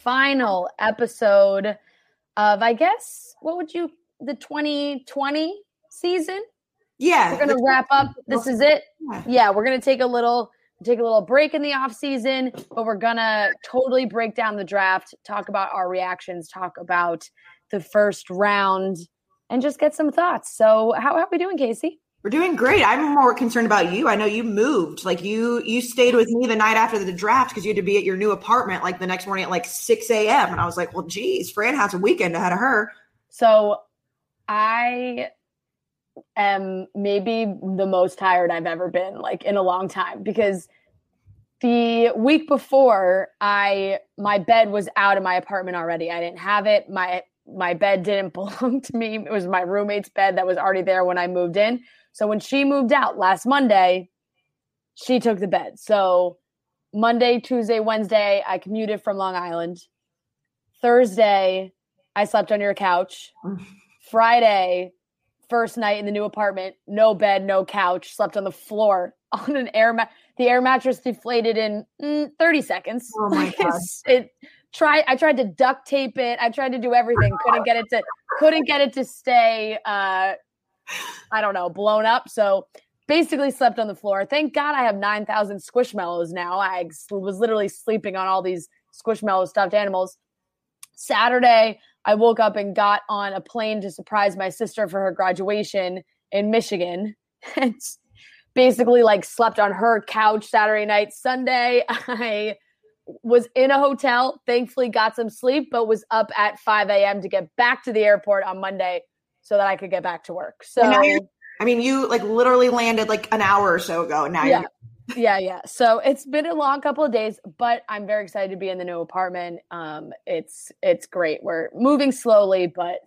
final episode of, I guess, the 2020 season? Yeah. We're going to wrap up. This is it. Yeah, we're going to take a little break in the off season, but we're going to totally break down the draft, talk about our reactions, talk about the first round, and just get some thoughts. So how are we doing, Casey? We're doing great. I'm more concerned about you. I know you moved. Like you stayed with me the night after the draft because you had to be at your new apartment like the next morning at like 6 a.m. And I was like, well, geez, Fran has a weekend ahead of her. So I am maybe the most tired I've ever been, like in a long time, because the week before my bed was out of my apartment already. I didn't have it. My bed didn't belong to me. It was my roommate's bed that was already there when I moved in. So when she moved out last Monday, she took the bed. So Monday, Tuesday, Wednesday, I commuted from Long Island. Thursday, I slept on your couch. Friday, first night in the new apartment, no bed, no couch, slept on the floor on an the air mattress deflated in 30 seconds. Oh my God. I tried to duct tape it. I tried to do everything. Couldn't get it to stay I don't know, blown up. So basically slept on the floor. Thank God I have 9,000 Squishmallows now. I was literally sleeping on all these Squishmallow stuffed animals. Saturday, I woke up and got on a plane to surprise my sister for her graduation in Michigan. And basically like slept on her couch Saturday night. Sunday, I was in a hotel, thankfully got some sleep, but was up at 5 a.m. to get back to the airport on Monday so that I could get back to work. So, you like literally landed like an hour or so ago. Now Yeah. So it's been a long couple of days, but I'm very excited to be in the new apartment. It's great. We're moving slowly, but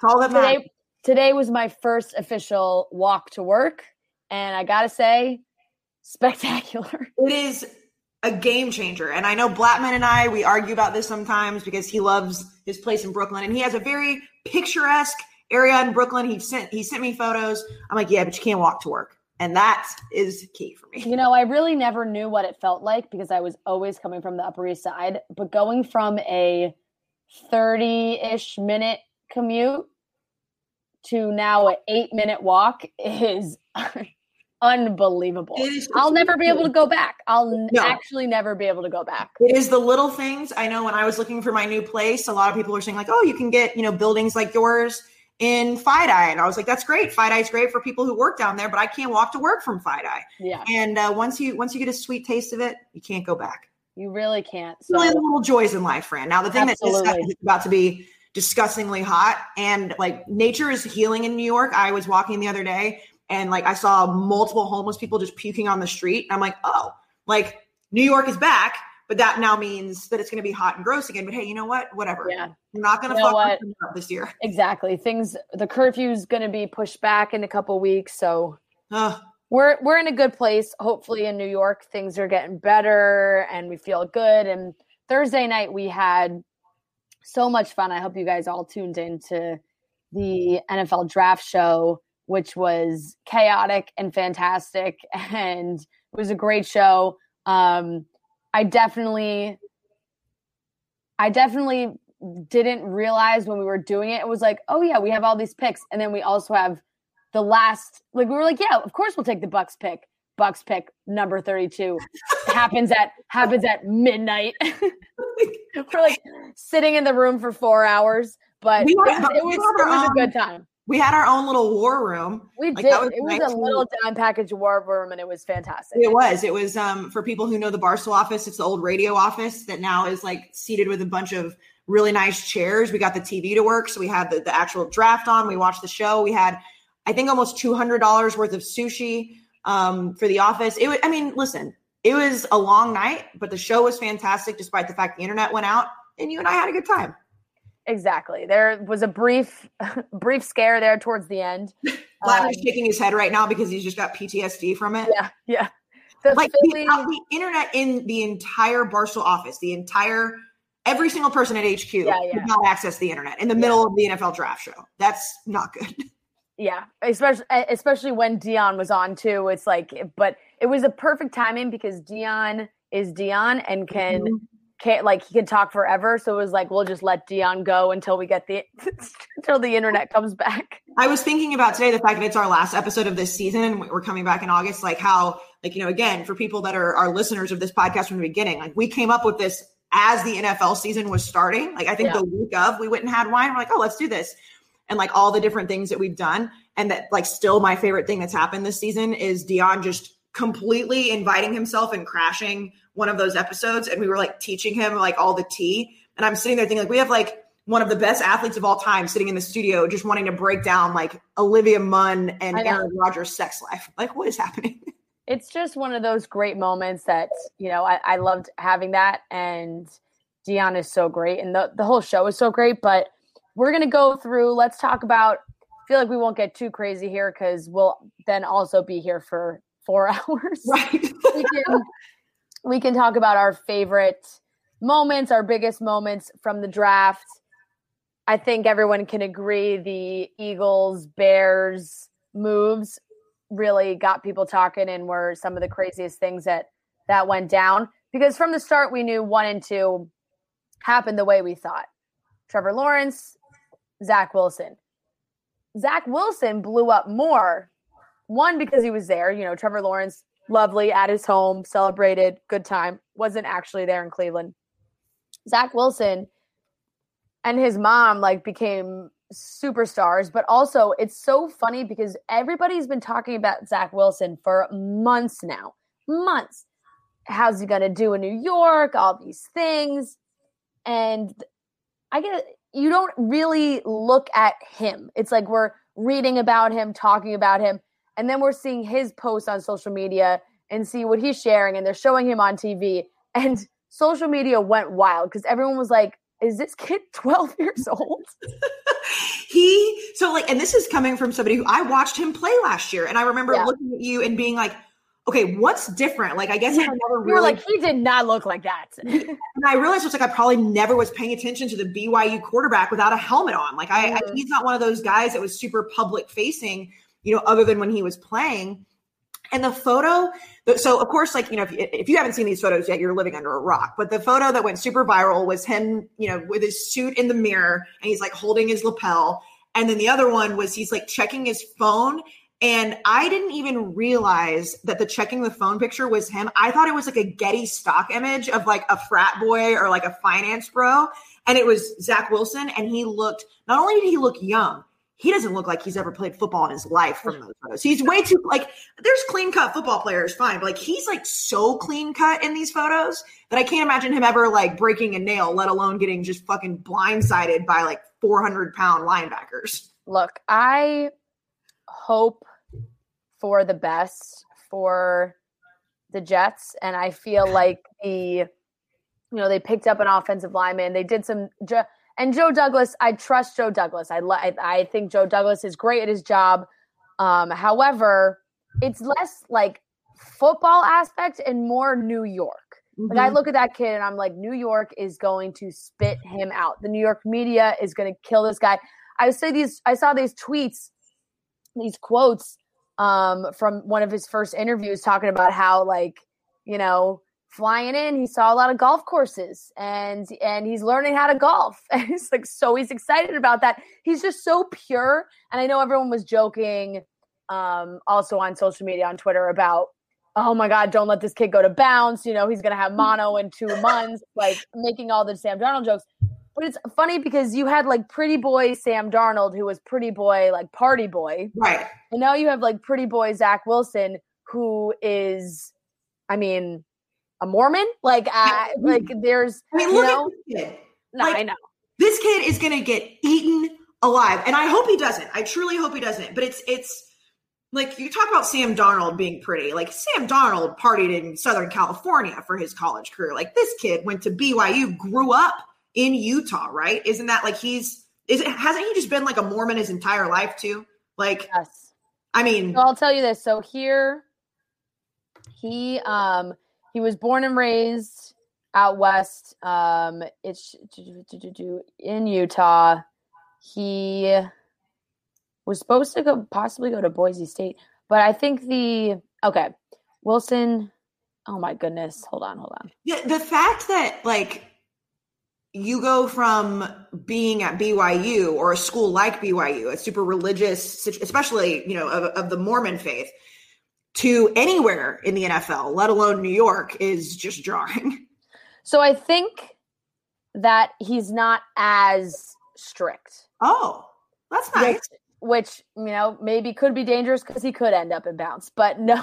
today was my first official walk to work. And I got to say, spectacular. It is a game changer. And I know Blattman and we argue about this sometimes because he loves his place in Brooklyn and he has a very picturesque area in Brooklyn. He sent me photos. I'm like, yeah, but you can't walk to work. And that is key for me. You know, I really never knew what it felt like because I was always coming from the Upper East Side, but going from a 30-ish minute commute to now an 8-minute walk is unbelievable. I'll never be able to go back. Actually never be able to go back. It is the little things. I know when I was looking for my new place, a lot of people were saying like, oh, you can get, buildings like yours in FiDi. And I was like, that's great. FiDi is great for people who work down there, but I can't walk to work from FiDi. Yeah. And once you get a sweet taste of it, you can't go back. You really can't. So. Really little joys in life, Fran. Now the thing that's about to be disgustingly hot and like nature is healing in New York. I was walking the other day and like I saw multiple homeless people just puking on the street. And I'm like, oh, like New York is back, but that now means that it's going to be hot and gross again. But hey, you know what? Whatever. Yeah. I'm not going to fuck up this year. Exactly. The curfew is going to be pushed back in a couple of weeks. So we're in a good place. Hopefully in New York, things are getting better and we feel good. And Thursday night we had so much fun. I hope you guys all tuned into the NFL draft show, which was chaotic and fantastic. And it was a great show. I definitely didn't realize when we were doing it, it was like, oh yeah, we have all these picks. And then we also have the last, like, we were like, yeah, of course we'll take the Bucks pick. Bucks pick number 32 happens at midnight. We're like sitting in the room for 4 hours, but it was a good time. We had our own little war room. We did. It was a little down package war room, and it was fantastic. It was for people who know the Barstool office, it's the old radio office that now is like seated with a bunch of really nice chairs. We got the TV to work, so we had the actual draft on. We watched the show. We had, I think, almost $200 worth of sushi for the office. Listen, it was a long night, but the show was fantastic despite the fact the internet went out, and you and I had a good time. Exactly. There was a brief scare there towards the end. Blattman's shaking his head right now because he's just got PTSD from it. Yeah. The internet in the entire Barstool office, every single person at HQ could not access the internet in the middle of the NFL draft show. That's not good. Yeah, especially when Dion was on too. It's like, but it was a perfect timing because Dion is Dion and can can't, like, he can talk forever. So it was like, we'll just let Deion go until we get until the internet comes back. I was thinking about today the fact that it's our last episode of this season and we're coming back in August, like how, like, you know, again, for people that are our listeners of this podcast from the beginning, like we came up with this as the NFL season was starting. Like I think the week of we went and had wine. We're like, oh, let's do this. And like all the different things that we've done. And that like still my favorite thing that's happened this season is Deion just completely inviting himself and crashing one of those episodes. And we were like teaching him like all the tea. And I'm sitting there thinking like we have like one of the best athletes of all time sitting in the studio just wanting to break down like Olivia Munn and Aaron Rodgers' sex life. Like what is happening? It's just one of those great moments that, you know, I loved having that. And Deion is so great. And the whole show is so great. But we're going to go through, let's talk about, I feel like we won't get too crazy here because we'll then also be here for 4 hours. Right. we can talk about our favorite moments, our biggest moments from the draft. I think everyone can agree the Eagles, Bears moves really got people talking and were some of the craziest things that went down. Because from the start, we knew 1 and 2 happened the way we thought. Trevor Lawrence, Zach Wilson. Zach Wilson blew up more. 1, because he was there. You know, Trevor Lawrence, lovely, at his home, celebrated, good time. Wasn't actually there in Cleveland. Zach Wilson and his mom like became superstars, but also it's so funny because everybody's been talking about Zach Wilson for months now. Months. How's he going to do in New York? All these things. And I get you don't really look at him. It's like we're reading about him, talking about him, and then we're seeing his posts on social media and see what he's sharing, and they're showing him on TV. And social media went wild because everyone was like, is this kid 12 years old? And this is coming from somebody who I watched him play last year. And I remember looking at you and being like, okay, what's different? Like, I guess I never really. You were like, he did not look like that. And I realized it's like, I probably never was paying attention to the BYU quarterback without a helmet on. Like he's not one of those guys that was super public facing, you know, other than when he was playing. And the photo, so of course, like, you know, if you haven't seen these photos yet, you're living under a rock. But the photo that went super viral was him, you know, with his suit in the mirror and he's like holding his lapel. And then the other one was he's like checking his phone. And I didn't even realize that the checking the phone picture was him. I thought it was like a Getty stock image of like a frat boy or like a finance bro. And it was Zach Wilson. And he looked, not only did he look young, he doesn't look like he's ever played football in his life from those photos. He's way too, like, there's clean cut football players, fine. But like, he's like so clean cut in these photos that I can't imagine him ever like breaking a nail, let alone getting just fucking blindsided by like 400-pound linebackers. Look, I hope for the best for the Jets. And I feel like they picked up an offensive lineman. They did some, and Joe Douglas, I trust Joe Douglas. I think Joe Douglas is great at his job. However, it's less like football aspect and more New York. Like I look at that kid and I'm like, New York is going to spit him out. The New York media is going to kill this guy. I saw these tweets, these quotes from one of his first interviews talking about how, like, you know, flying in, he saw a lot of golf courses and he's learning how to golf. And he's like, so he's excited about that. He's just so pure. And I know everyone was joking also on social media, on Twitter about, oh my God, don't let this kid go to bounce. You know, he's going to have mono in 2 months, like making all the Sam Darnold jokes. But it's funny because you had like pretty boy Sam Darnold, who was pretty boy, like party boy. Right. And now you have like pretty boy Zach Wilson, who is, I mean, a Mormon. Like, there's, I mean, look at this kid. No, like, I know. This kid is going to get eaten alive. And I hope he doesn't. I truly hope he doesn't. But it's like, you talk about Sam Darnold being pretty. Like, Sam Darnold partied in Southern California for his college career. Like, this kid went to BYU, grew up in Utah, right? Isn't that like hasn't he just been like a Mormon his entire life too? Like, yes. I mean, so I'll tell you this. So here he was born and raised out west. It's in Utah. He was supposed to possibly go to Boise State, but I think Wilson. Oh my goodness. Hold on. Yeah. The fact that like you go from being at BYU or a school like BYU, a super religious, especially, you know, of the Mormon faith, to anywhere in the NFL, let alone New York, is just jarring. So I think that he's not as strict. Oh, that's nice. Which, you know, maybe could be dangerous because he could end up in bounds, but no.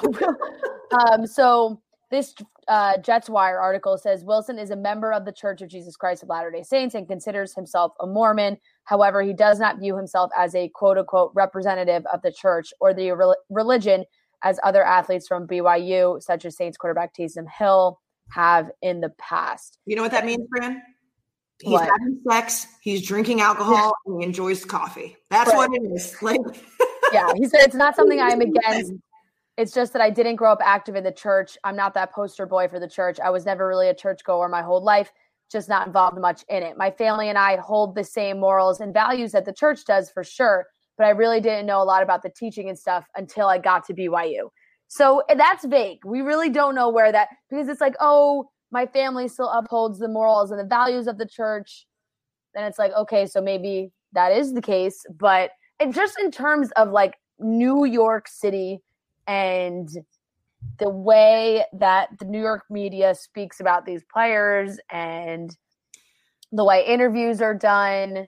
So this Jets Wire article says Wilson is a member of the Church of Jesus Christ of Latter-day Saints and considers himself a Mormon. However, he does not view himself as a quote-unquote representative of the church or the religion as other athletes from BYU, such as Saints quarterback Taysom Hill, have in the past. You know what that means, Fran? He's having sex, he's drinking alcohol, and he enjoys coffee. That's what it is. Like, yeah, he said it's not something I am against. It's just that I didn't grow up active in the church. I'm not that poster boy for the church. I was never really a churchgoer my whole life, just not involved much in it. My family and I hold the same morals and values that the church does for sure, but I really didn't know a lot about the teaching and stuff until I got to BYU. So that's vague. We really don't know where that, because it's like, oh, my family still upholds the morals and the values of the church. Then it's like, okay, so maybe that is the case. But it just in terms of like New York City and the way that the New York media speaks about these players and the way interviews are done,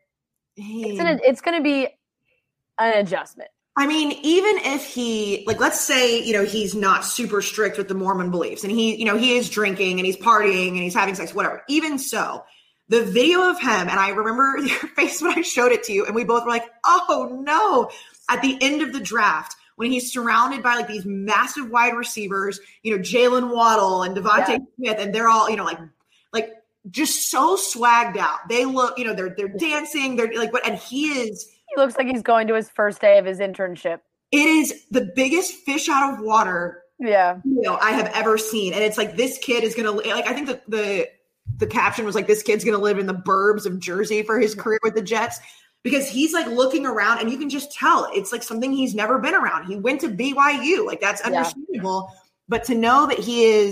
it's going to be an adjustment. I mean, even if he, like, let's say, you know, he's not super strict with the Mormon beliefs and he, you know, he is drinking and he's partying and he's having sex, whatever. Even so, the video of him, and I remember your face when I showed it to you, and we both were like, oh no, at the end of the draft, when he's surrounded by like these massive wide receivers, you know, Jalen Waddle and Devontae Smith, and they're all, you know, like just so swagged out. They look, you know, they're dancing, they're like, and he looks like he's going to his first day of his internship. It is the biggest fish out of water, you know, I have ever seen. And it's like, this kid is going to, like, I think the caption was like, this kid's going to live in the burbs of Jersey for his career with the Jets, because he's like looking around and you can just tell it's like something he's never been around. He went to BYU, like that's understandable, but to know that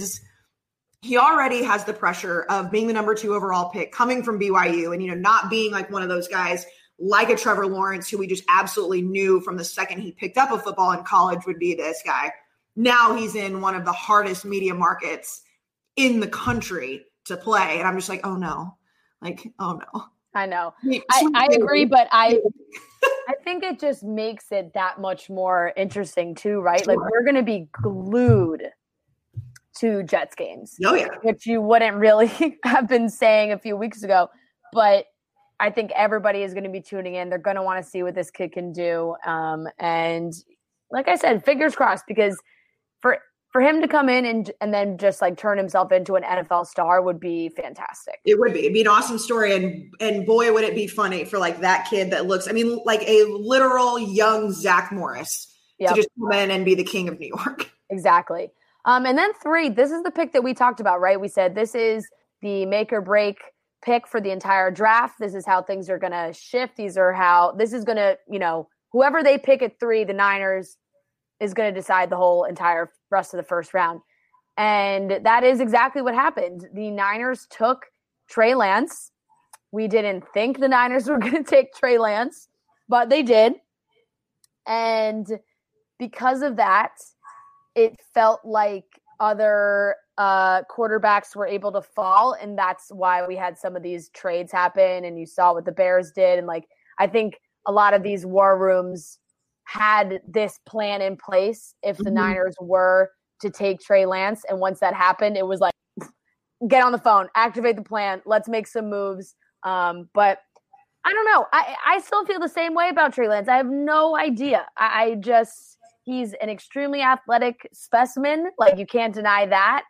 he already has the pressure of being the number 2 overall pick coming from BYU and, you know, not being like one of those guys like a Trevor Lawrence, who we just absolutely knew from the second he picked up a football in college would be this guy. Now he's in one of the hardest media markets in the country to play. And I'm just like, oh no, like, oh no. I know. I agree, but I think it just makes it that much more interesting too, right? Sure. Like we're going to be glued to Jets games. Oh yeah. Which you wouldn't really have been saying a few weeks ago, but I think everybody is going to be tuning in. They're going to want to see what this kid can do. And like I said, fingers crossed, because for him to come in and then just like turn himself into an NFL star would be fantastic. It would be. It'd be an awesome story. And boy, would it be funny for like that kid that looks, I mean, like a literal young Zach Morris to just come in and be the king of New York. Exactly. And then 3, this is the pick that we talked about, right? We said this is the make or break pick for the entire draft. This is how things are going to shift. This is going to, you know, whoever they pick at 3, the Niners, is going to decide the whole entire rest of the first round. And that is exactly what happened. The Niners took Trey Lance. We didn't think the Niners were going to take Trey Lance, but they did. And because of that, it felt like other quarterbacks were able to fall. And that's why we had some of these trades happen. And you saw what the Bears did. And like, I think a lot of these war rooms had this plan in place if the Niners were to take Trey Lance. And once that happened, it was like, get on the phone, activate the plan, let's make some moves. But I don't know. I still feel the same way about Trey Lance. I have no idea. He's an extremely athletic specimen. Like, you can't deny that.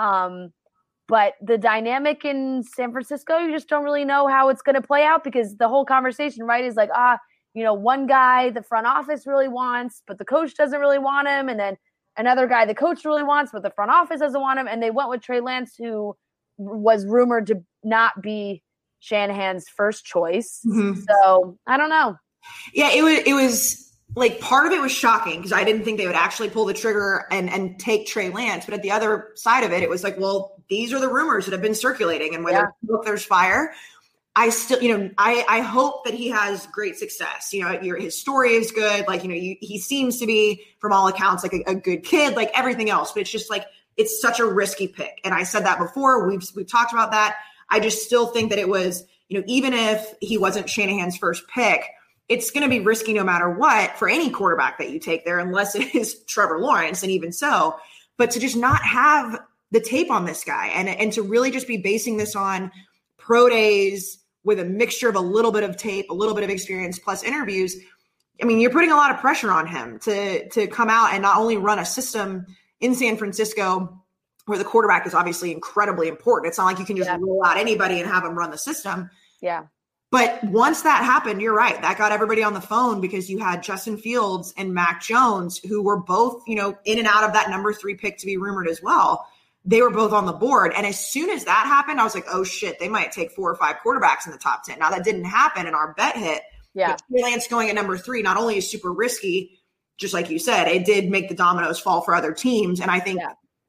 But the dynamic in San Francisco, you just don't really know how it's going to play out, because the whole conversation, right, is like, you know, one guy the front office really wants, but the coach doesn't really want him. And then another guy the coach really wants, but the front office doesn't want him. And they went with Trey Lance, who was rumored to not be Shanahan's first choice. So I don't know. Yeah, it was like part of it was shocking because I didn't think they would actually pull the trigger and take Trey Lance. But at the other side of it, it was like, well, these are the rumors that have been circulating, and whether there's fire. I still, I hope that he has great success. His story is good. Like, he seems to be, from all accounts, like a good kid, like everything else. But it's just like, it's such a risky pick. And I said that before. We've talked about that. I just still think that it was, even if he wasn't Shanahan's first pick, it's going to be risky no matter what for any quarterback that you take there, unless it is Trevor Lawrence. And even so, but to just not have the tape on this guy and to really just be basing this on pro days with a mixture of a little bit of tape, a little bit of experience plus interviews. I mean, you're putting a lot of pressure on him to come out and not only run a system in San Francisco where the quarterback is obviously incredibly important. It's not like you can just roll out anybody and have them run the system. Yeah. But once that happened, you're right. That got everybody on the phone because you had Justin Fields and Mac Jones, who were both, in and out of that number 3 pick to be rumored as well. They were both on the board. And as soon as that happened, I was like, oh shit, they might take 4 or 5 quarterbacks in the top 10. Now that didn't happen and our bet hit. Yeah. But Trey Lance going at number 3, not only is super risky, just like you said, it did make the dominoes fall for other teams. And I think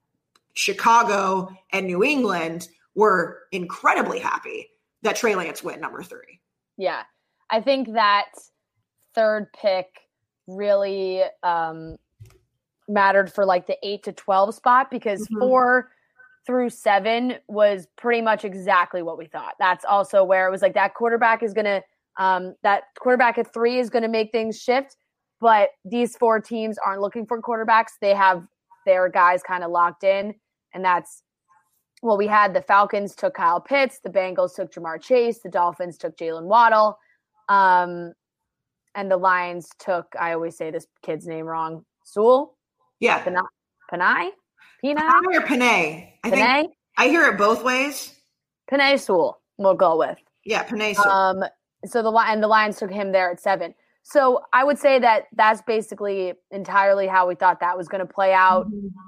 Chicago and New England were incredibly happy that Trey Lance went number 3. Yeah. I think that 3rd pick really, mattered for like the 8 to 12 spot because 4 through 7 was pretty much exactly what we thought. That's also where it was like that quarterback is going to, that quarterback at 3 is going to make things shift, but these 4 teams aren't looking for quarterbacks. They have their guys kind of locked in. And that's, well, we had the Falcons took Kyle Pitts, the Bengals took Jamar Chase, the Dolphins took Jalen Waddle. And the Lions took, I always say this kid's name wrong, Sewell. Yeah. Panay or Panay? I think I hear it both ways. Panay Sewell, we'll go with. Yeah, Panay Sewell. So the Lions took him there at 7. So I would say that that's basically entirely how we thought that was going to play out.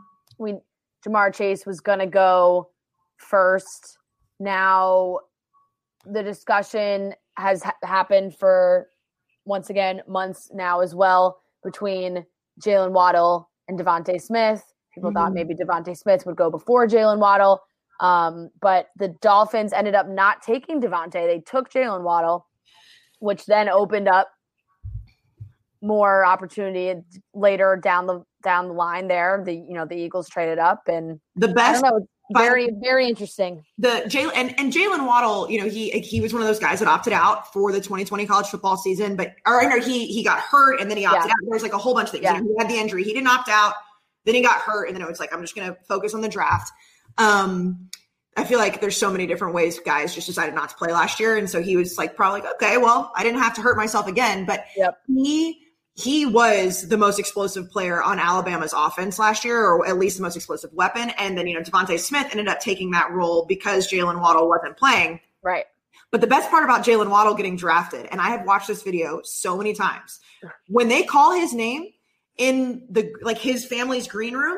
Jamar Chase was going to go first. Now the discussion has happened for, once again, months now as well between Jalen Waddle and Devontae Smith. People thought maybe Devontae Smith would go before Jalen Waddle. But the Dolphins ended up not taking Devontae. They took Jalen Waddle, which then opened up more opportunity later down the line there. The Eagles traded up, and the best, very, very interesting. Jalen Waddle, he was one of those guys that opted out for the 2020 college football season, he got hurt and then he opted out. There was like a whole bunch of things. Yeah. He had the injury. He didn't opt out. Then he got hurt, and then it was like, I'm just going to focus on the draft. I feel like there's so many different ways guys just decided not to play last year. And so he was like, probably like, okay, well, I didn't have to hurt myself again. But he was the most explosive player on Alabama's offense last year, or at least the most explosive weapon. And then, Devontae Smith ended up taking that role because Jalen Waddle wasn't playing. Right. But the best part about Jalen Waddle getting drafted, and I have watched this video so many times, when they call his name in his family's green room,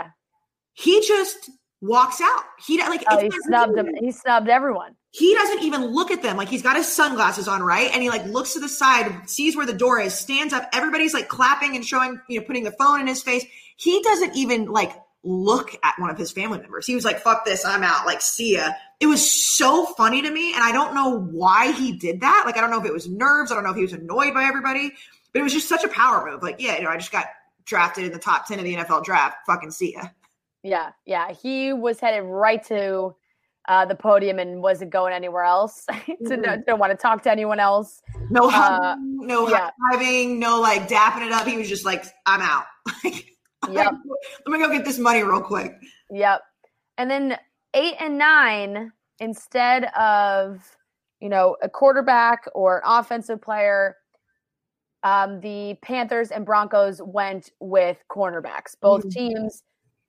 he just walks out. He snubbed him. He snubbed everyone. He doesn't even look at them. Like, he's got his sunglasses on, right? And he looks to the side, sees where the door is, stands up. Everybody's clapping and showing, putting the phone in his face. He doesn't even look at one of his family members. He was like, fuck this, I'm out. See ya. It was so funny to me. And I don't know why he did that. I don't know if it was nerves. I don't know if he was annoyed by everybody, but it was just such a power move. I just got drafted in the top 10 of the NFL draft. Fucking see ya. Yeah. He was headed right to the podium and wasn't going anywhere else. Don't want to talk to anyone else. No hugging, no high-fiving, no dapping it up. He was just like, I'm out. Let me go get this money real quick. Yep. And then 8 and 9, instead of, a quarterback or an offensive player, the Panthers and Broncos went with cornerbacks. Both teams,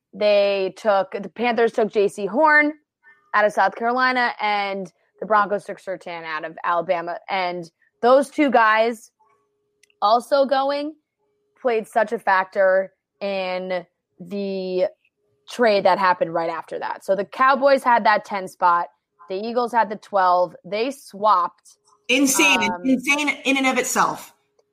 the Panthers took J.C. Horn out of South Carolina, and the Broncos took Surtain out of Alabama. And those two guys also going played such a factor in the trade that happened right after that. So the Cowboys had that 10 spot. The Eagles had the 12. They swapped. Insane in and of itself.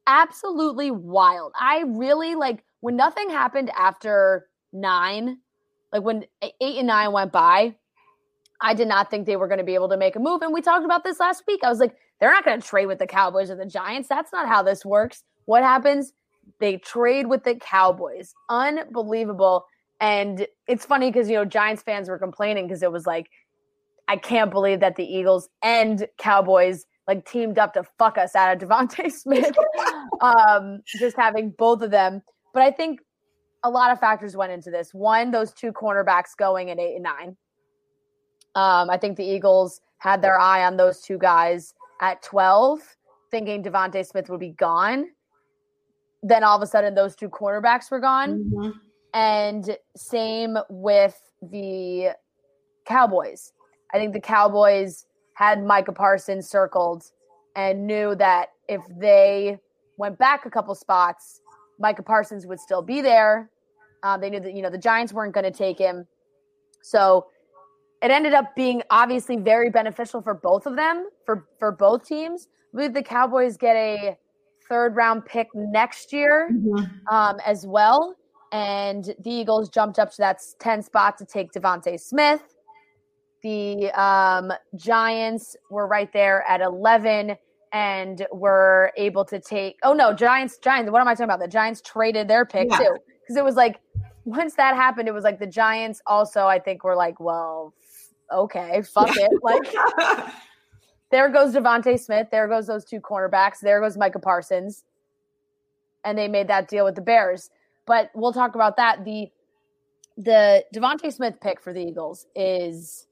absolutely wild. I really when nothing happened after 9, like when 8 and 9 went by, I did not think they were going to be able to make a move. And we talked about this last week. I was like, they're not going to trade with the Cowboys or the Giants. That's not how this works. What happens? They trade with the Cowboys. Unbelievable. And it's funny because, Giants fans were complaining because it was like, I can't believe that the Eagles and Cowboys teamed up to fuck us out of Devontae Smith. Just having both of them. But I think a lot of factors went into this. One, those two cornerbacks going at 8 and 9. I think the Eagles had their eye on those two guys at 12, thinking Devontae Smith would be gone. Then all of a sudden, those two cornerbacks were gone. Mm-hmm. And same with the Cowboys. I think the Cowboys had Micah Parsons circled and knew that if they went back a couple spots, Micah Parsons would still be there. They knew that, the Giants weren't going to take him. So it ended up being obviously very beneficial for both of them, for both teams. I believe the Cowboys get a 3rd-round pick next year as well. And the Eagles jumped up to that 10 spot to take Devontae Smith. The Giants were right there at 11 and were able to take – Giants. What am I talking about? The Giants traded their pick too. Because it was once that happened, it was the Giants also, I think, were well, okay, fuck it. There goes Devontae Smith. There goes those two cornerbacks. There goes Micah Parsons. And they made that deal with the Bears. But we'll talk about that. The Devontae Smith pick for the Eagles is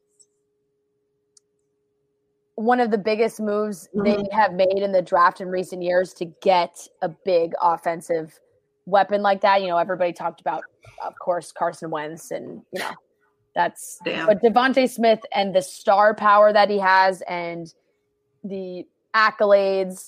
one of the biggest moves they have made in the draft in recent years to get a big offensive weapon like that. Everybody talked about, of course, Carson Wentz and, that's – But Devontae Smith and the star power that he has and the accolades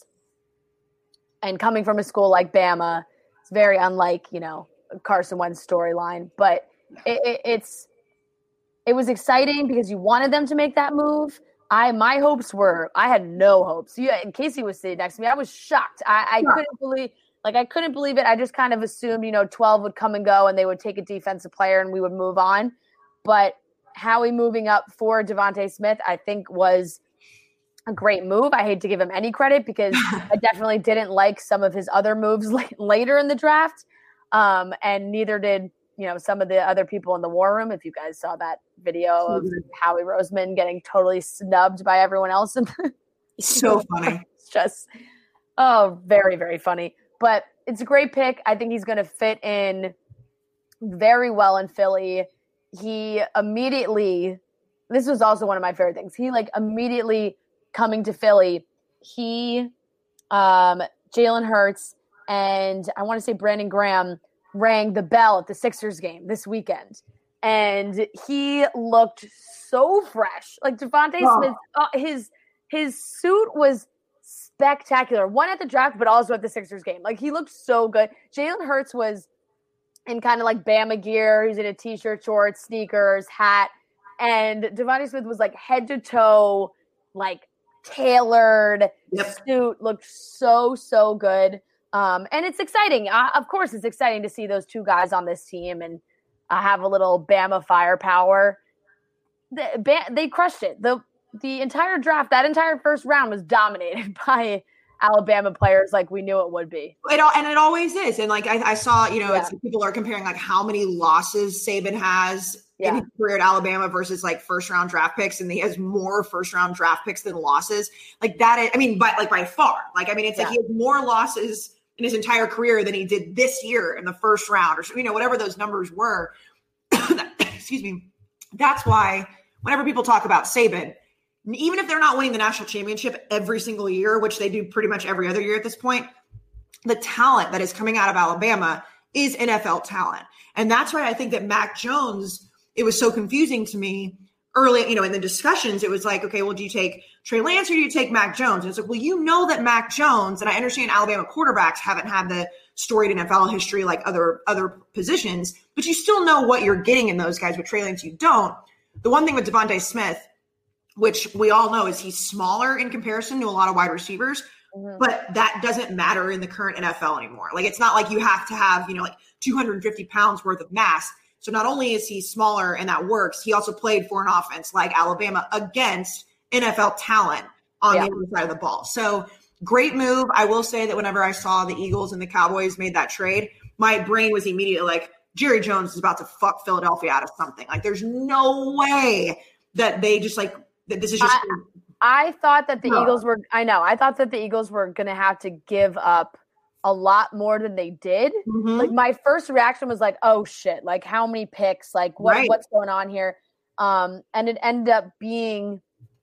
and coming from a school like Bama – it's very unlike, Carson Wentz storyline, but it was exciting because you wanted them to make that move. I had no hopes. And Casey was sitting next to me. I was shocked. I couldn't believe it. I just kind of assumed, 12 would come and go and they would take a defensive player and we would move on. But Howie moving up for Devontae Smith, I think was a great move. I hate to give him any credit because I definitely didn't like some of his other moves later in the draft. And neither did, some of the other people in the war room. If you guys saw that video of Howie Roseman getting totally snubbed by everyone else. So funny. It's just, very, very funny. But it's a great pick. I think he's going to fit in very well in Philly. He immediately, this was also one of my favorite things. He immediately coming to Philly, he, Jalen Hurts, and I want to say Brandon Graham rang the bell at the Sixers game this weekend. And he looked so fresh. Devontae Smith, his suit was spectacular. One at the draft, but also at the Sixers game. He looked so good. Jalen Hurts was in kind of Bama gear. He's in a t-shirt, shorts, sneakers, hat. And Devontae Smith was head to toe, tailored suit, looked so good. And it's exciting. Of course, it's exciting to see those two guys on this team and have a little Bama firepower. They crushed it. The entire draft, that entire first round was dominated by Alabama players like we knew it would be. It always is. And I saw, it's, people are comparing how many losses Saban has in his career at Alabama versus first round draft picks. And he has more first round draft picks than losses by far. It's he has more losses in his entire career than he did this year in the first round or, whatever those numbers were. Excuse me. That's why whenever people talk about Saban, even if they're not winning the national championship every single year, which they do pretty much every other year at this point, the talent that is coming out of Alabama is NFL talent. And that's why I think that Mac Jones, it was so confusing to me early, in the discussions. It was okay, well, do you take Trey Lance or do you take Mac Jones? And it's well, that Mac Jones, and I understand Alabama quarterbacks haven't had the storied NFL history like other positions, but you still know what you're getting in those guys. With Trey Lance, you don't. The one thing with Devontae Smith, which we all know is he's smaller in comparison to a lot of wide receivers. But that doesn't matter in the current NFL anymore. Like, it's not like you have to have, like 250 pounds worth of mass. So not only is he smaller and that works, he also played for an offense like Alabama against NFL talent on the other side of the ball. So great move. I will say that whenever I saw the Eagles and the Cowboys made that trade, my brain was immediately like, Jerry Jones is about to fuck Philadelphia out of something. Like, there's no way that they just like, that this is just – I thought that the Eagles were – I thought that the Eagles were going to have to give up a lot more than they did. Like, my first reaction was like, oh, shit. Like, how many picks? Like, what's going on here? And it ended up being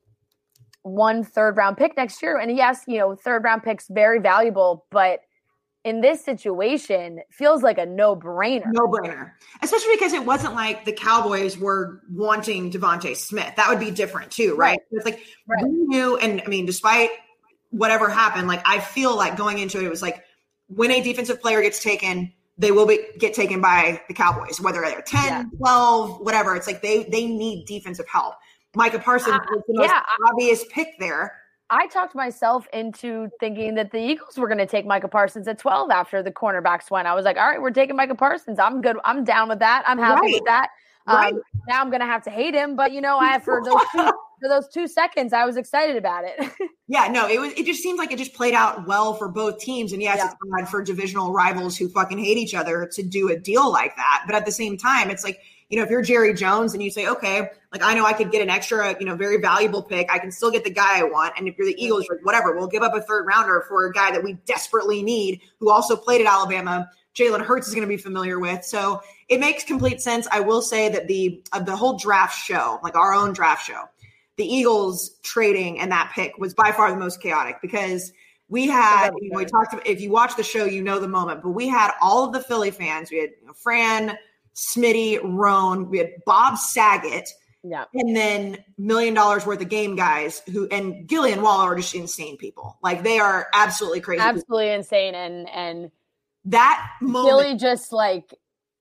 1 third-round pick next year. And yes, third-round picks, very valuable. But in this situation, it feels like a no-brainer. No-brainer. Especially because it wasn't like the Cowboys were wanting DeVonta Smith. That would be different too, right? It's like we knew, and I mean, despite whatever happened, like I feel like going into it, it was like when a defensive player gets taken, they will get taken by the Cowboys, whether they're 10, 12, whatever. It's like they need defensive help. Micah Parsons was the most obvious pick there. I talked myself into thinking that the Eagles were going to take Micah Parsons at 12 after the cornerbacks went. I was like, all right, we're taking Micah Parsons. I'm good. I'm down with that. I'm happy with that. Now I'm going to have to hate him, but for those 2 seconds, I was excited about it. It just seems like it just played out well for both teams. And yes, it's hard for divisional rivals who fucking hate each other to do a deal like that. But at the same time, it's like, if you're Jerry Jones and you say, okay, like I know I could get an extra, very valuable pick. I can still get the guy I want. And if you're the Eagles, you're like, whatever, we'll give up a third rounder for a guy that we desperately need, who also played at Alabama. Jalen Hurts is going to be familiar with. So it makes complete sense. I will say that the whole draft show, like our own draft show, the Eagles trading and that pick was by far the most chaotic because we had, we talked about, if you watch the show, the moment, but we had all of the Philly fans. We had Fran, Smitty, Roan, we had Bob Saget, and then $1 million worth of game guys and Gillian Waller are just insane people. Like they are absolutely crazy. Absolutely insane. And that moment, Gilly just like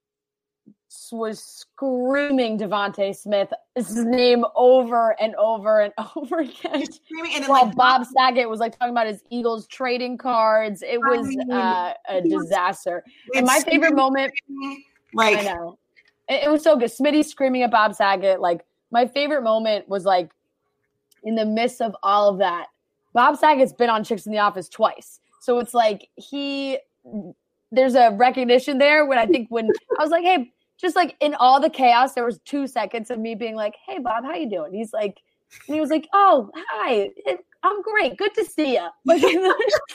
was screaming DeVonta Smith's name over and over and over again. Screaming, and then while Bob Saget was like talking about his Eagles trading cards. It was a disaster. And my favorite moment, like I know, it was so good. Smitty screaming at Bob Saget. Like my favorite moment was like in the midst of all of that. Bob Saget's been on Chicks in the Office twice, so it's like there's a recognition there. When I was like, hey. Just like in all the chaos, there was 2 seconds of me being like, hey, Bob, how you doing? He's like, and he was like, oh, hi, I'm great. Good to see you. Like, it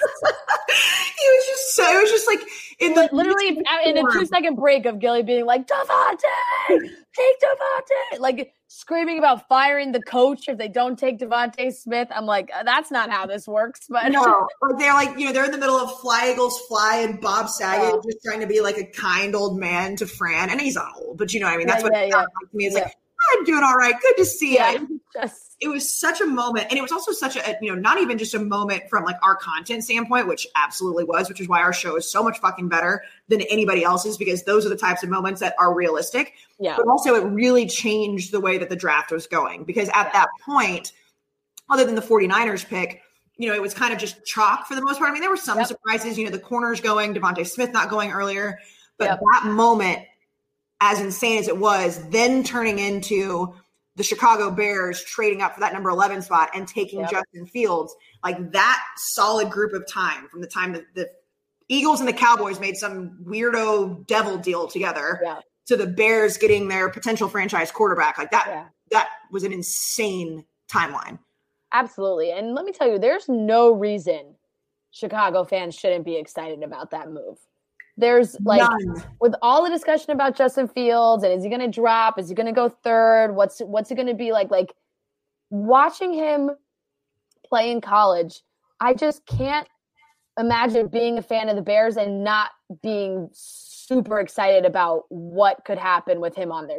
was just like literally in a 2-second break of Gilly being like, DeVonta, take DeVonta, like screaming about firing the coach if they don't take DeVonta Smith. I'm like, that's not how this works. But no, they're like, they're in the middle of Fly Eagles Fly and Bob Saget just trying to be like a kind old man to Fran, and he's not old, but I mean, that's what it sounds like to me. It's like, I'm doing all right. Good to see you. It was such a moment. And it was also such a, not even just a moment from like our content standpoint, which absolutely was, which is why our show is so much fucking better than anybody else's, because those are the types of moments that are realistic. Yeah. But also it really changed the way that the draft was going, because at that point, other than the 49ers pick, it was kind of just chalk for the most part. I mean, there were some surprises, the corners going, DeVonta Smith not going earlier, but that moment, as insane as it was, then turning into the Chicago Bears trading up for that number 11 spot and taking Justin Fields, like that solid group of time from the time that the Eagles and the Cowboys made some weirdo devil deal together to the Bears getting their potential franchise quarterback. Like that was an insane timeline. Absolutely. And let me tell you, there's no reason Chicago fans shouldn't be excited about that move. There's like, with all the discussion about Justin Fields and is he going to drop? Is he going to go third? What's it going to be like? Like watching him play in college, I just can't imagine being a fan of the Bears and not being super excited about what could happen with him on their team.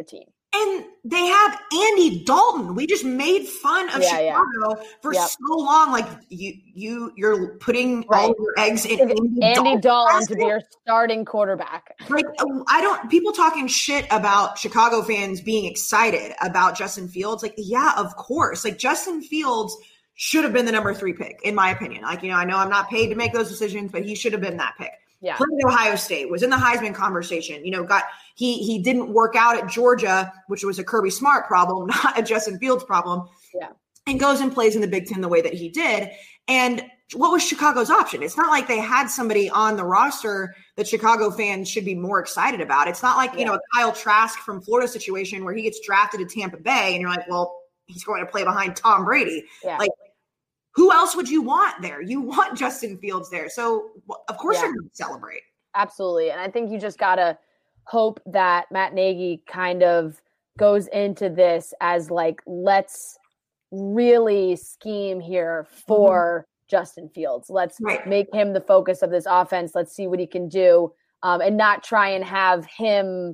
And they have Andy Dalton. We just made fun of Chicago for so long. Like you're putting all your eggs in Andy Dalton to be your starting quarterback. Like people talking shit about Chicago fans being excited about Justin Fields. Like, yeah, of course. Like Justin Fields should have been the number 3 pick, in my opinion. Like, I know I'm not paid to make those decisions, but he should have been that pick. Yeah. Played at Ohio State, was in the Heisman conversation, he didn't work out at Georgia, which was a Kirby Smart problem, not a Justin Fields problem. Yeah. And goes and plays in the Big Ten the way that he did. And what was Chicago's option? It's not like they had somebody on the roster that Chicago fans should be more excited about. It's not like, a Kyle Trask from Florida situation where he gets drafted to Tampa Bay and you're like, well, he's going to play behind Tom Brady. Yeah. Like, who else would you want there? You want Justin Fields there. So, of course, you're going to celebrate. Absolutely. And I think you just got to hope that Matt Nagy kind of goes into this as like, let's really scheme here for Justin Fields. Let's make him the focus of this offense. Let's see what he can do, and not try and have him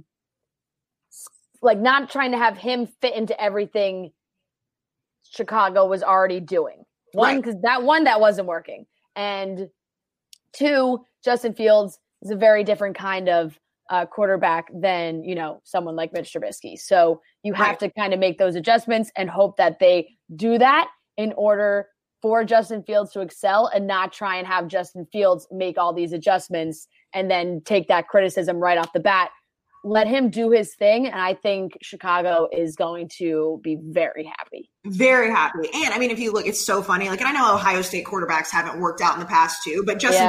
fit into everything Chicago was already doing. One, because that wasn't working. And 2, Justin Fields is a very different kind of quarterback than, someone like Mitch Trubisky. So you have to kind of make those adjustments and hope that they do that in order for Justin Fields to excel, and not try and have Justin Fields make all these adjustments and then take that criticism right off the bat. Let him do his thing. And I think Chicago is going to be very happy. Very happy. And I mean, if you look, it's so funny. Like, and I know Ohio State quarterbacks haven't worked out in the past too, but Justin,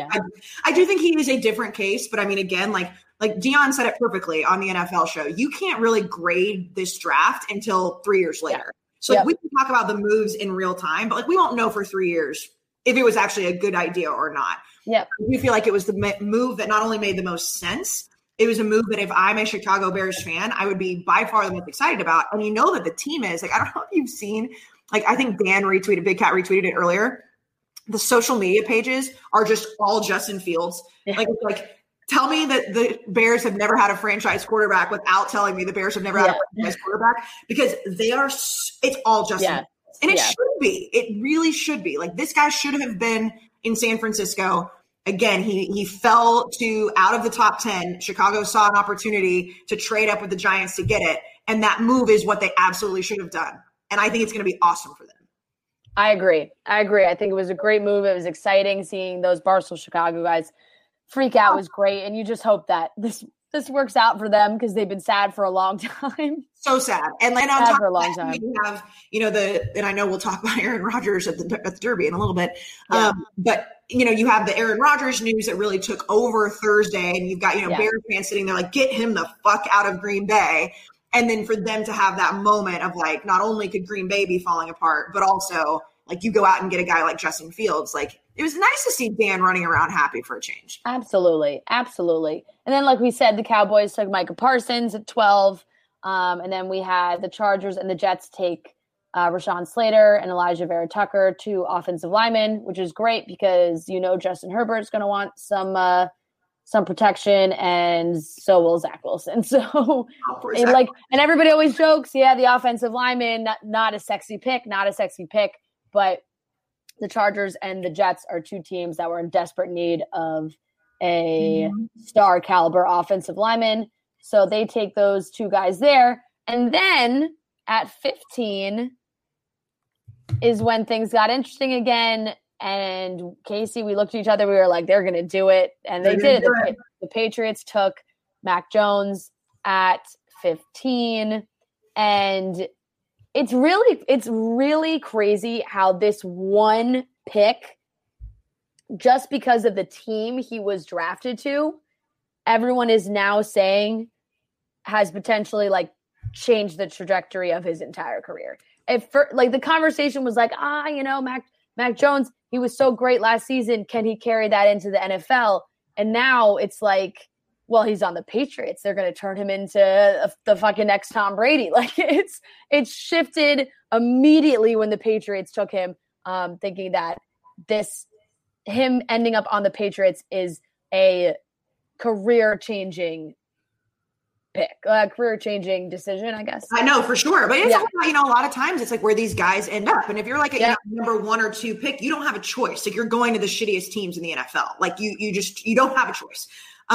I do think he is a different case. But I mean, again, like Dion said it perfectly on the NFL show, you can't really grade this draft until 3 years later. So we can talk about the moves in real time, but we won't know for 3 years if it was actually a good idea or not. Yeah. We feel like it was the move that not only made the most sense, it was a move that if I'm a Chicago Bears fan, I would be by far the most excited about. And that the team is, I don't know if you've seen, I think Dan retweeted, Big Cat retweeted it earlier. The social media pages are just all Justin Fields. Yeah. Tell me that the Bears have never had a franchise quarterback without telling me the Bears have never had a franchise quarterback, because it's all Justin. Yeah. And it should be. It really should be. This guy should have been in San Francisco. Again, he fell to out of the top 10. Chicago saw an opportunity to trade up with the Giants to get it. And that move is what they absolutely should have done. And I think it's going to be awesome for them. I agree. I think it was a great move. It was exciting seeing those Barstool Chicago guys freak out. Was great. And you just hope that this works out for them, because they've been sad for a long time. So sad. And then on top of that, you have, and I know we'll talk about Aaron Rodgers at the Derby in a little bit. Yeah. But you have the Aaron Rodgers news that really took over Thursday, and you've got, Bears fans sitting there get him the fuck out of Green Bay. And then for them to have that moment of not only could Green Bay be falling apart, but also you go out and get a guy like Justin Fields. It was nice to see Dan running around happy for a change. Absolutely. Absolutely. And then, like we said, the Cowboys took Micah Parsons at 12. And then we had the Chargers and the Jets take Rashawn Slater and Elijah Vera Tucker, 2 offensive linemen, which is great because Justin Herbert's going to want some protection, and so will Zach Wilson. So, and everybody always jokes, the offensive lineman, not a sexy pick, but the Chargers and the Jets are 2 teams that were in desperate need of a star caliber offensive lineman. So they take those 2 guys there. And then at 15 is when things got interesting again. And Casey, we looked at each other. We were like, they're going to do it. And they did it. The Patriots took Mac Jones at 15. And it's really crazy how this one pick, just because of the team he was drafted to, everyone is now saying has potentially changed the trajectory of his entire career. The conversation was Mac Jones, he was so great last season. Can he carry that into the NFL? And now it's he's on the Patriots. They're going to turn him into the fucking next Tom Brady. It's shifted immediately when the Patriots took him, thinking that him ending up on the Patriots is a career-changing pick, career changing decision, I guess. I know for sure, but it's a lot of times it's like where these guys end up. And if you're like a number 1 or 2 pick, you don't have a choice. Like you're going to the shittiest teams in the NFL. Like you don't have a choice.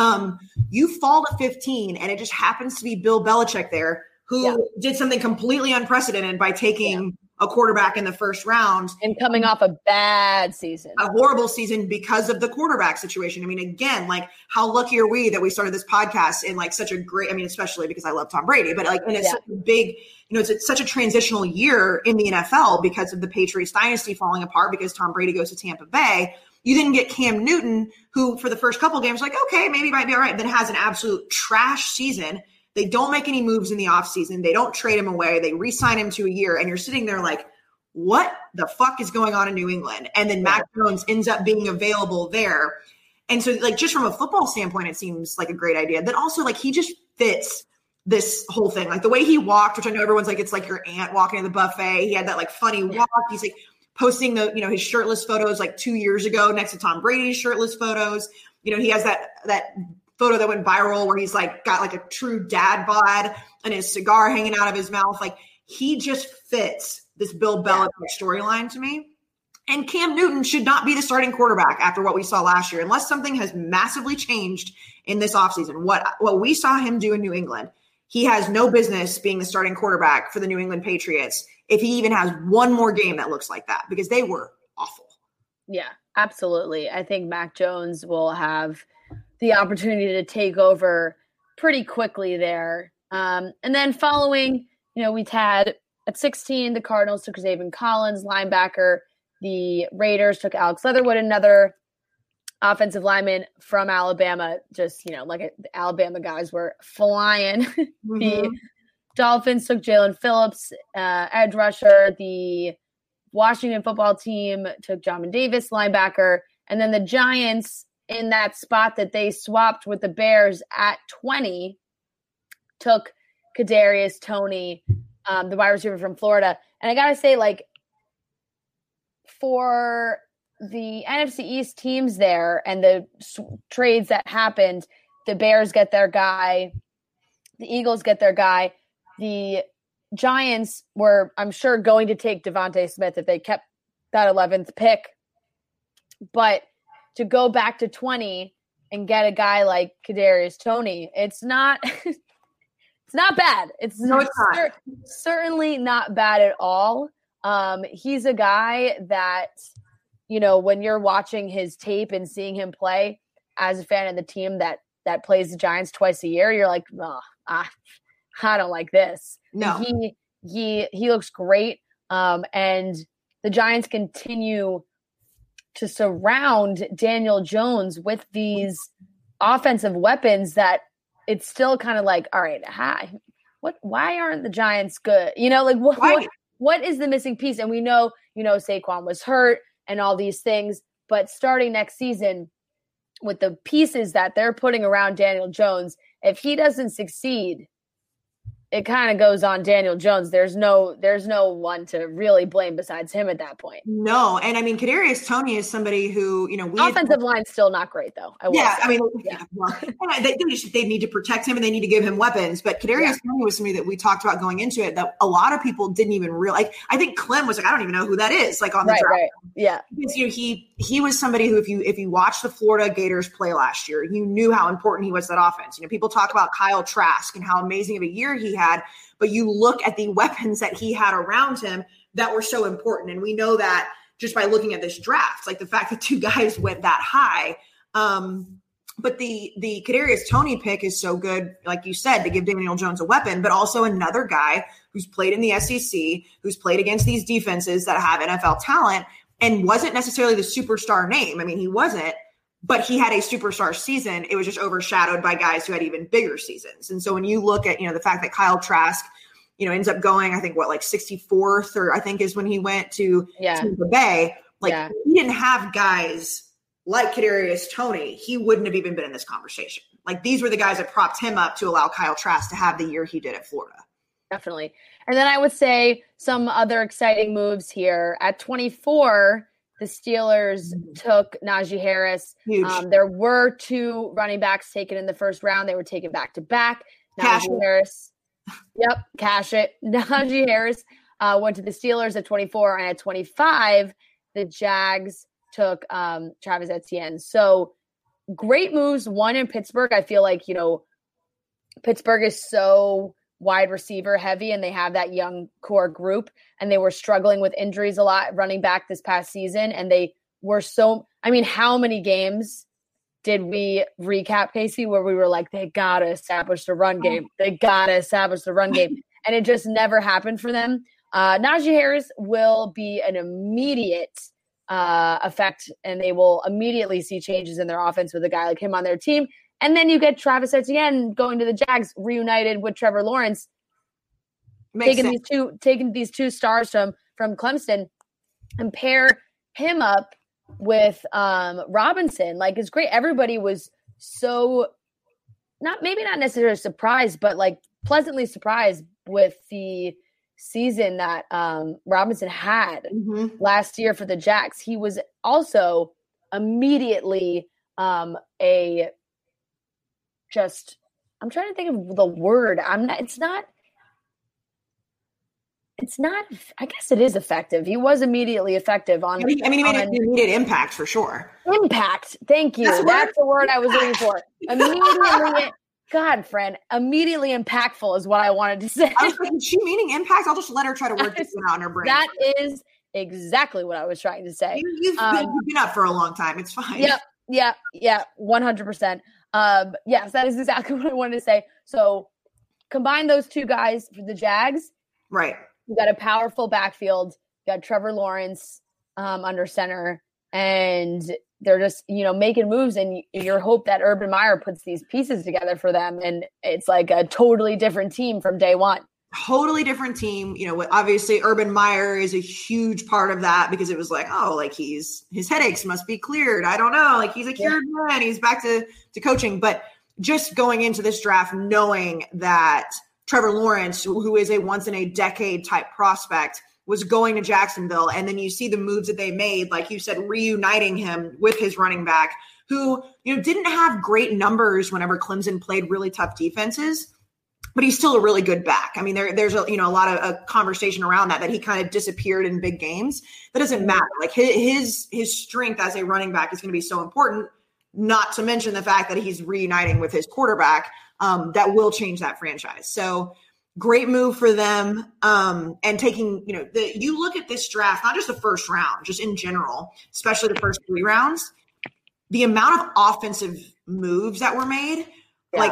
You fall to 15 and it just happens to be Bill Belichick there who did something completely unprecedented by taking a quarterback in the first round and coming off a bad season, a horrible season because of the quarterback situation. I mean, again, like how lucky are we that we started this podcast in like such a great, I mean, especially because I love Tom Brady, but like, and it's such a big, it's such a transitional year in the NFL because of the Patriots dynasty falling apart because Tom Brady goes to Tampa Bay. You then get Cam Newton, who for the first couple of games, like, okay, maybe might be all right. Then has an absolute trash season. They don't make any moves in the offseason. They don't trade him away. They re-sign him to a year. And you're sitting there like, what the fuck is going on in New England? And then Mac Jones ends up being available there. And so like, just from a football standpoint, it seems like a great idea. Then also like, he just fits this whole thing. Like the way he walked, which I know everyone's like, it's like your aunt walking to the buffet. He had that like funny walk. He's like posting the, his shirtless photos like 2 years ago next to Tom Brady's shirtless photos. He has that photo that went viral where he's like got like a true dad bod and his cigar hanging out of his mouth. Like he just fits this Bill Belichick storyline to me. And Cam Newton should not be the starting quarterback after what we saw last year, unless something has massively changed in this offseason. What we saw him do in New England, he has no business being the starting quarterback for the New England Patriots if he even has one more game that looks like that, because they were awful. Yeah, absolutely. I think Mac Jones will have the opportunity to take over pretty quickly there. And then following, we've had at 16, the Cardinals took Zaven Collins, linebacker. The Raiders took Alex Leatherwood, another offensive lineman from Alabama. Just, like the Alabama guys were flying. Mm-hmm. The Dolphins took Jalen Phillips, edge rusher. The Washington football team took Jamin Davis, linebacker. And then the Giants, in that spot that they swapped with the Bears at 20, took Kadarius Toney, the wide receiver from Florida. And I got to say, like, for the NFC East teams there and the trades that happened, the Bears get their guy, the Eagles get their guy. The Giants were, I'm sure, going to take Devontae Smith if they kept that 11th pick. But to go back to 20 and get a guy like Kadarius Toney, it's not it's not bad. It's certainly not bad at all. He's a guy that, when you're watching his tape and seeing him play as a fan of the team that plays the Giants twice a year, you're like, oh, I don't like this. No, he looks great. And the Giants continue to surround Daniel Jones with these offensive weapons that it's still kind of like, all right, why aren't the Giants good? What is the missing piece? And we know, Saquon was hurt and all these things, but starting next season with the pieces that they're putting around Daniel Jones, if he doesn't succeed, it kind of goes on Daniel Jones. There's no one to really blame besides him at that point. No. And I mean, Kadarius Toney is somebody who, offensive line's still not great though. They need to protect him and they need to give him weapons. But Kadarius Toney was somebody that we talked about going into it that a lot of people didn't even realize. I think Clem was like, I don't even know who that is. Like on the draft. Right. Yeah. Because, he was somebody who, if you watched the Florida Gators play last year, you knew how important he was to that offense. People talk about Kyle Trask and how amazing of a year he had, but you look at the weapons that he had around him that were so important. And we know that just by looking at this draft, like the fact that 2 guys went that high. But the Kadarius Toney pick is so good, like you said, to give Daniel Jones a weapon, but also another guy who's played in the SEC, who's played against these defenses that have NFL talent and wasn't necessarily the superstar name. I mean, he wasn't, but he had a superstar season. It was just overshadowed by guys who had even bigger seasons. And so when you look at, the fact that Kyle Trask, ends up going, I think 64th, or I think is when he went to Tampa Bay. He didn't have guys like Kadarius Toney, he wouldn't have even been in this conversation. Like these were the guys that propped him up to allow Kyle Trask to have the year he did at Florida. Definitely. And then I would say some other exciting moves here. At 24, the Steelers took Najee Harris. There were 2 running backs taken in the first round. They were taken back to back. Najee Harris. Yep, cash it. Najee Harris went to the Steelers at 24, and at 25, the Jags took Travis Etienne. So great moves. One in Pittsburgh. I feel like, Pittsburgh is so wide receiver heavy, and they have that young core group, and they were struggling with injuries a lot running back this past season. And they were how many games did we recap, Casey, where we were like, they got to establish the run game. They got to establish the run game. And it just never happened for them. Najee Harris will be an immediate effect, and they will immediately see changes in their offense with a guy like him on their team. And then you get Travis Etienne going to the Jags, reunited with Trevor Lawrence, taking these two stars from Clemson, and pair him up with Robinson. Like, it's great. Everybody was so not necessarily surprised, but like pleasantly surprised with the season that Robinson had last year for the Jags. He was also immediately I'm trying to think of the word. It's not, I guess it is effective. He was immediately effective on. He made an immediate impact for sure. Impact. Thank you. That's the word I was looking for. Immediately. God, friend, immediately impactful is what I wanted to say. I was like, is she meaning impact? I'll just let her try to work this one out in her brain. That is exactly what I was trying to say. You've been up for a long time. It's fine. Yeah, 100%. Yes, that is exactly what I wanted to say. So combine those two guys for the Jags. Right. You got a powerful backfield. You got Trevor Lawrence under center, and they're just, making moves, and you hope that Urban Meyer puts these pieces together for them. And it's like a totally different team from day one. Totally different team. Obviously Urban Meyer is a huge part of that, because it was like, his headaches must be cleared. I don't know. Like, he's a cured man. He's back to coaching. But just going into this draft, knowing that Trevor Lawrence, who is a once in a decade type prospect, was going to Jacksonville. And then you see the moves that they made, like you said, reuniting him with his running back, who, didn't have great numbers whenever Clemson played really tough defenses, but he's still a really good back. I mean, there's a lot of a conversation around that he kind of disappeared in big games. That doesn't matter. Like, his strength as a running back is going to be so important, not to mention the fact that he's reuniting with his quarterback. That will change that franchise. So great move for them. And taking, you look at this draft, not just the first round, just in general, especially the first 3 rounds, the amount of offensive moves that were made, there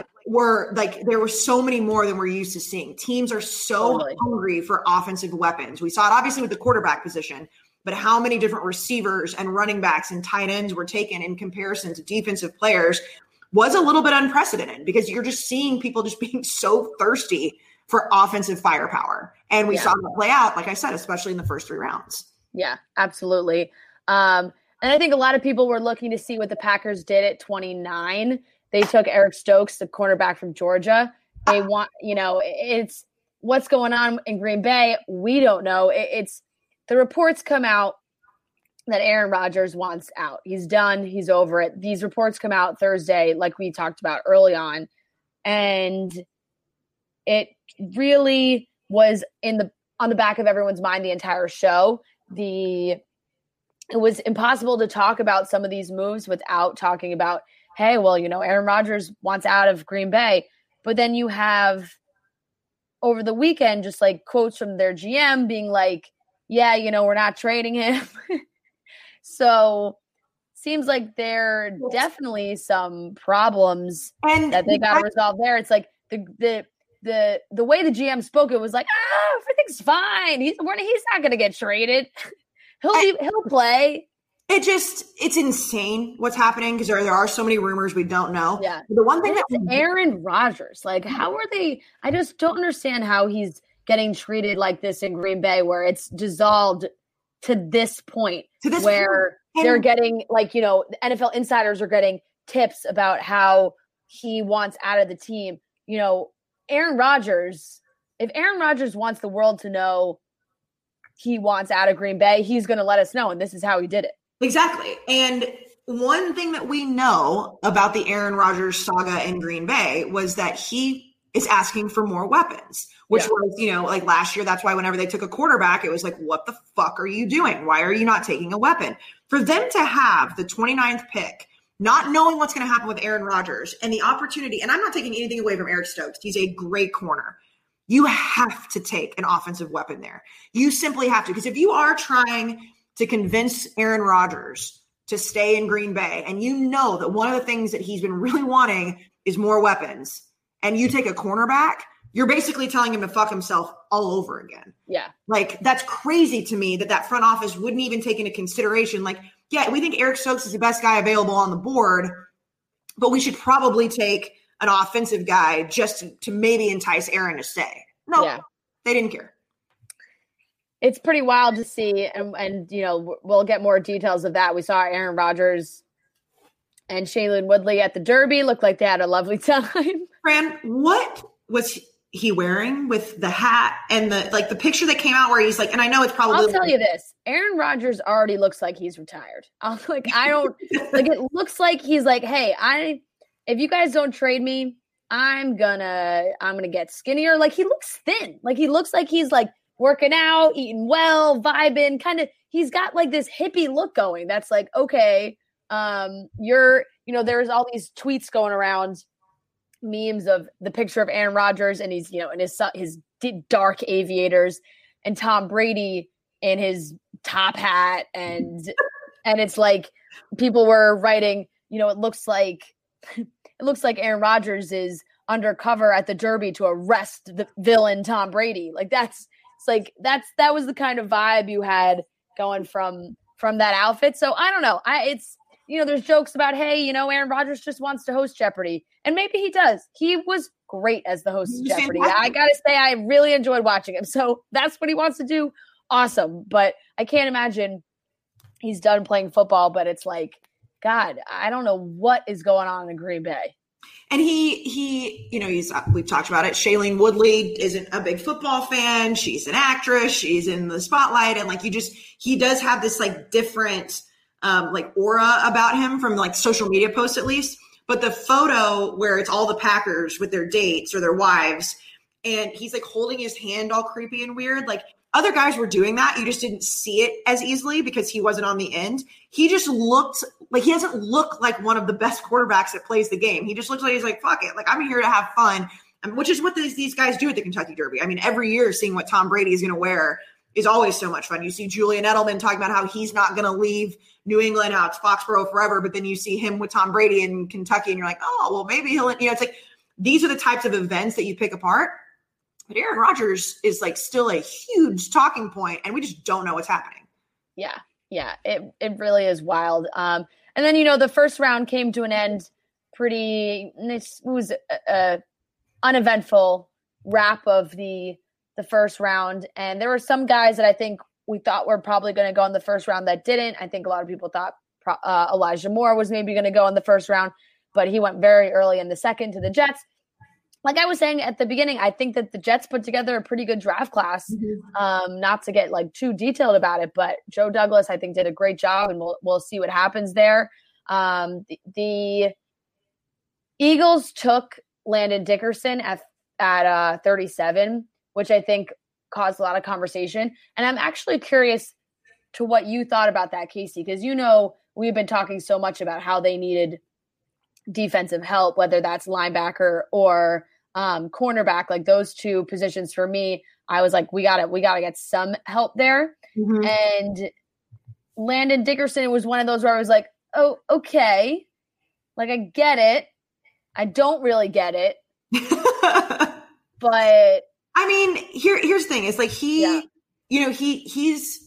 were so many more than we're used to seeing. Teams are so hungry for offensive weapons. We saw it obviously with the quarterback position, but how many different receivers and running backs and tight ends were taken in comparison to defensive players was a little bit unprecedented, because you're just seeing people just being so thirsty for offensive firepower. And we saw that play out, like I said, especially in the first 3 rounds. Yeah, absolutely. And I think a lot of people were looking to see what the Packers did at 29. They took Eric Stokes, the cornerback from Georgia. They want, it's what's going on in Green Bay. We don't know. It's the reports come out that Aaron Rodgers wants out. He's done. He's over it. These reports come out Thursday, like we talked about early on. And it really was on the back of everyone's mind the entire show. It was impossible to talk about some of these moves without talking about, hey, well, Aaron Rodgers wants out of Green Bay. But then you have over the weekend, just like quotes from their GM being like, yeah, we're not trading him. So seems like there are definitely some problems that they got to resolve there. It's like the way the GM spoke, it was like, everything's fine. He's not going to get traded. He'll play. It's insane what's happening, because there are so many rumors we don't know. Yeah. The one thing that's Aaron Rodgers, like, how are they? I just don't understand how he's getting treated like this in Green Bay, where it's dissolved to this point, where they're getting, like, the NFL insiders are getting tips about how he wants out of the team. Aaron Rodgers, if Aaron Rodgers wants the world to know he wants out of Green Bay, he's going to let us know. And this is how he did it. Exactly. And one thing that we know about the Aaron Rodgers saga in Green Bay was that he is asking for more weapons, which was, you know, like last year, that's why whenever they took a quarterback, it was like, what the fuck are you doing? Why are you not taking a weapon? For them to have the 29th pick, not knowing what's going to happen with Aaron Rodgers and the opportunity, and I'm not taking anything away from Eric Stokes. He's a great corner. You have to take an offensive weapon there. You simply have to, because if you are trying to convince Aaron Rodgers to stay in Green Bay, and you know that one of the things that he's been really wanting is more weapons, and you take a cornerback, you're basically telling him to fuck himself all over again. Yeah. Like, that's crazy to me that front office wouldn't even take into consideration, like, yeah, we think Eric Stokes is the best guy available on the board, but we should probably take an offensive guy just to maybe entice Aaron to stay. No, they didn't care. It's pretty wild to see, and you know, we'll get more details of that. We saw Aaron Rodgers and Shailene Woodley at the Derby. Looked like they had a lovely time. Fran, what was he wearing with the hat and the picture that came out where he's like, and I know it's probably. I'll tell you this: Aaron Rodgers already looks like he's retired. I don't like. It looks like he's like, hey, if you guys don't trade me, I'm gonna get skinnier. Like, he looks thin. Like, he looks like he's like working out, eating well, vibing, kind of. He's got like this hippie look going. That's like, okay, there's all these tweets going around, memes of the picture of Aaron Rodgers and he's, you know, in his dark aviators, and Tom Brady in his top hat, and it's like people were writing, you know, it looks like Aaron Rodgers is undercover at the Derby to arrest the villain Tom Brady. Like, that was the kind of vibe you had going from that outfit. So I don't know. You know, there's jokes about, hey, you know, Aaron Rodgers just wants to host Jeopardy. And maybe he does. He was great as the host of Jeopardy. I got to say, I really enjoyed watching him. So that's what he wants to do. Awesome. But I can't imagine he's done playing football, but it's like, God, I don't know what is going on in Green Bay. And he, you know, we've talked about it. Shailene Woodley isn't a big football fan. She's an actress. She's in the spotlight. And like, he does have this like different, like aura about him from like social media posts, at least. But the photo where it's all the Packers with their dates or their wives, and he's like holding his hand all creepy and weird. Like, other guys were doing that. You just didn't see it as easily because he wasn't on the end. He just looked like, he doesn't look like one of the best quarterbacks that plays the game. He just looks like he's like, fuck it. Like, I'm here to have fun, which is what these guys do at the Kentucky Derby. I mean, every year seeing what Tom Brady is going to wear is always so much fun. You see Julian Edelman talking about how he's not going to leave New England, how it's Foxborough forever, but then you see him with Tom Brady in Kentucky and you're like, oh, well, maybe he'll, you know, it's like, these are the types of events that you pick apart. But Aaron Rodgers is like still a huge talking point, and we just don't know what's happening. Yeah. It really is wild. And then, you know, the first round came to an end it was a uneventful wrap of the first round. And there were some guys that I think we thought were probably going to go in the first round that didn't. I think a lot of people thought Elijah Moore was maybe going to go in the first round, but he went very early in the second to the Jets. Like I was saying at the beginning, I think that the Jets put together a pretty good draft class. Not to get like too detailed about it, but Joe Douglas, I think, did a great job, and we'll see what happens there. The Eagles took Landon Dickerson at 37, which I think caused a lot of conversation. And I'm actually curious to what you thought about that, Casey, because, you know, we've been talking so much about how they needed defensive help, whether that's linebacker or cornerback. Like, those two positions for me, I was like, we gotta get some help there. And Landon Dickerson was one of those where I was like, oh, okay, like, I get it. I don't really get it, but I mean, here's the thing: is like you know, he's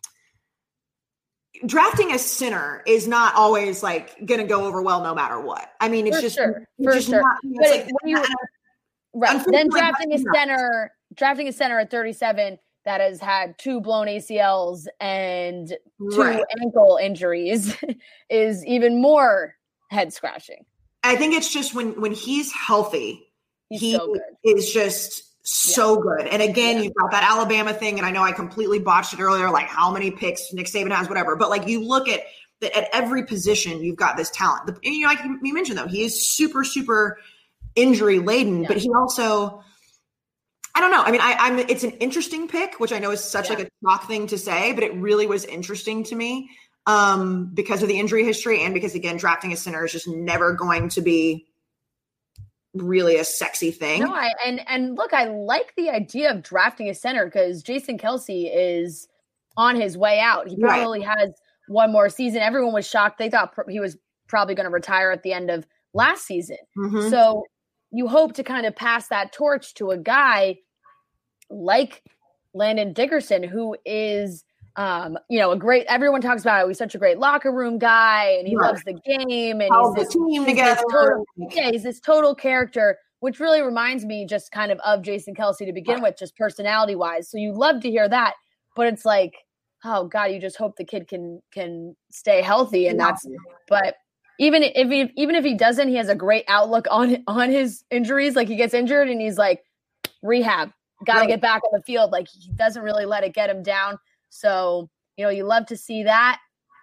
drafting a center is not always like going to go over well, no matter what. I mean, it's for sure. Not, you know, but like, when you right, then drafting a center at 37 that has had 2 blown ACLs and 2 ankle injuries is even more head scratching. I think it's just when he's healthy, he so good. Is just so good. And again, you've got that Alabama thing, and I know I completely botched it earlier, like how many picks Nick Saban has, whatever. But like, you look at that at every position, you've got this talent. You know, like you mentioned though, he is super, super injury laden, but he also, I don't know. I mean, it's an interesting pick, which I know is such like a shock thing to say, but it really was interesting to me because of the injury history and because, again, drafting a center is just never going to be really a sexy thing. No, and look, I like the idea of drafting a center because Jason Kelce is on his way out. He probably has one more season. Everyone was shocked. They thought he was probably going to retire at the end of last season. Mm-hmm. So you hope to kind of pass that torch to a guy like Landon Dickerson, who is, a great, everyone talks about it. He's such a great locker room guy and he loves the game and he's this team together. He's this total character, which really reminds me just kind of Jason Kelce to begin with, just personality wise. So you love to hear that, but it's like, oh God, you just hope the kid can stay healthy. And but even if he doesn't, he has a great outlook on his injuries. Like he gets injured and he's like, rehab, got to get back on the field. Like he doesn't really let it get him down. So, you love to see that.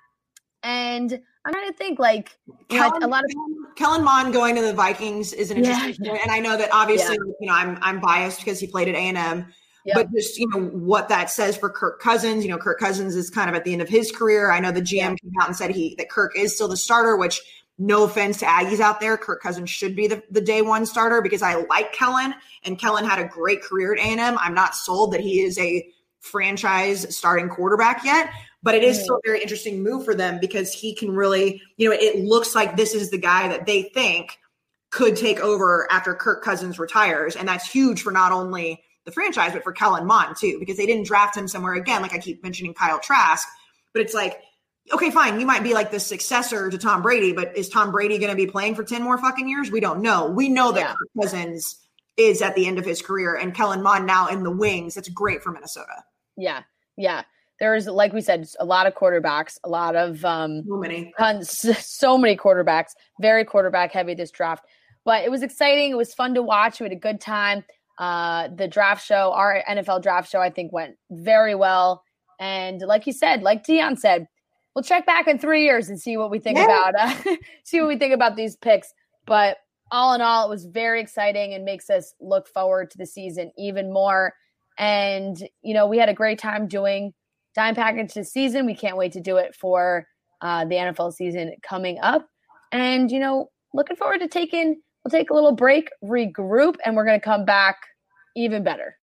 And I'm trying to think a lot of Kellen Mond going to the Vikings is an interesting point. And I know that obviously, I'm biased because he played at A&M, but just, what that says for Kirk Cousins, Kirk Cousins is kind of at the end of his career. I know the GM came out and said that Kirk is still the starter, which no offense to Aggies out there, Kirk Cousins should be the day one starter because I like Kellen and Kellen had a great career at A&M. I'm not sold that he is a franchise starting quarterback yet, but it is still a very interesting move for them because he can really, it looks like this is the guy that they think could take over after Kirk Cousins retires. And that's huge for not only the franchise, but for Kellen Mond too, because they didn't draft him somewhere again. Like I keep mentioning Kyle Trask, but it's like, okay, fine. You might be like the successor to Tom Brady, but is Tom Brady going to be playing for 10 more fucking years? We don't know. We know that Kirk Cousins is at the end of his career and Kellen Mond now in the wings. That's great for Minnesota. Yeah. Yeah. There's, like we said, a lot of quarterbacks, a lot of so many quarterbacks, very quarterback heavy this draft, but it was exciting. It was fun to watch. We had a good time. The draft show, our NFL draft show, I think went very well. And like you said, like Deion said, we'll check back in 3 years and see what we think about these picks. But all in all, it was very exciting and makes us look forward to the season even more. And, we had a great time doing Dime Package this season. We can't wait to do it for the NFL season coming up. And, looking forward to we'll take a little break, regroup, and we're going to come back even better.